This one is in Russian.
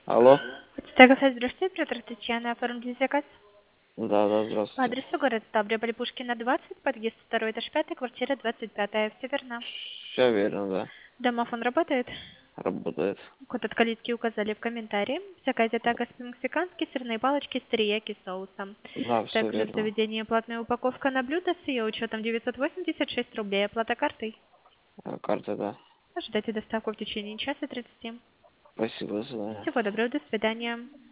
Алло? Стегофест, здравствуйте, Петр Татьяна, оформили заказ Да, по здравствуйте. адресу город Ставрополь, Пушкина, 20, подъезд 2, этаж 5, квартира 25, все верно. Все верно, да. Домофон работает? Работает. Код от калитки указали в комментарии. В заказе такос по-мексикански, сырные палочки с терияки соусом. Да, все Также в верно. заведении платная упаковка на блюдо с ее учетом 986 рублей. Оплата картой. Карта, да. Ожидайте доставку в течение часа 30. Спасибо, до свидания. Всего доброго, до свидания.